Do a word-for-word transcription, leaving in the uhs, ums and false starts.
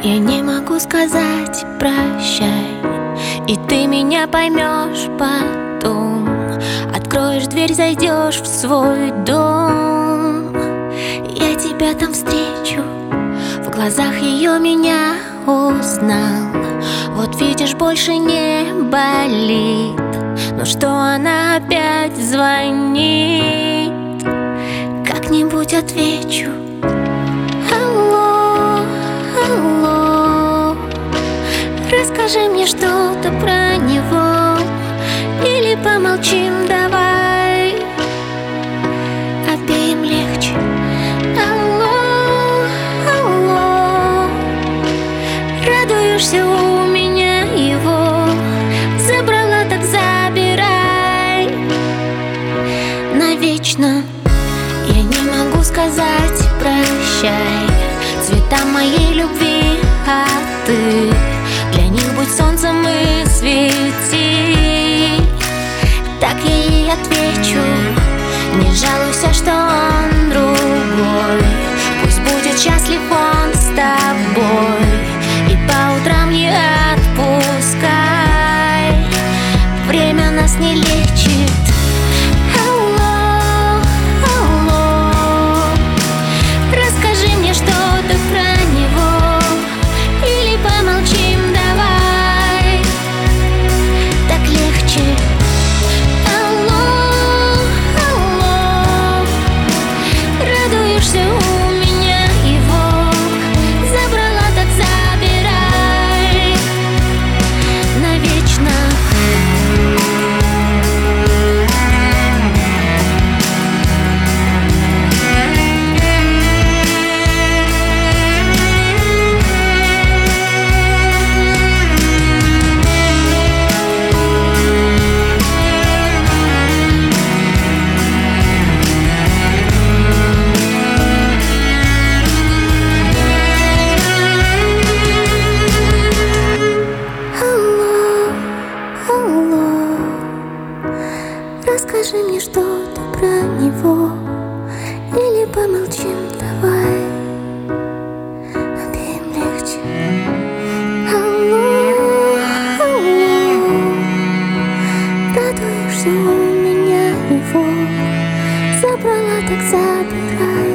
Я не могу сказать прощай, и ты меня поймешь потом. Откроешь дверь, зайдешь в свой дом. Я тебя там встречу, в глазах ее меня узнал. Вот видишь, больше не болит, но что она опять звонит. Как-нибудь отвечу: алло, алло, расскажи мне что-то про него, или помолчим, давай, обеим легче. Алло, алло, радуешься у меня его, забрала, так забирай навечно. Я не могу сказать прощай цветам моей любви, а ты для них будь солнцем и свети. Так я ей отвечу: не жалуйся, что он другой, пусть будет счастлив он с тобой. И по утрам не отпускай, время нас не лечит. Расскажи мне что-то про него, или помолчим, давай, обеим легче. Алло, алло, радуешься у меня его, забрала, так забирай.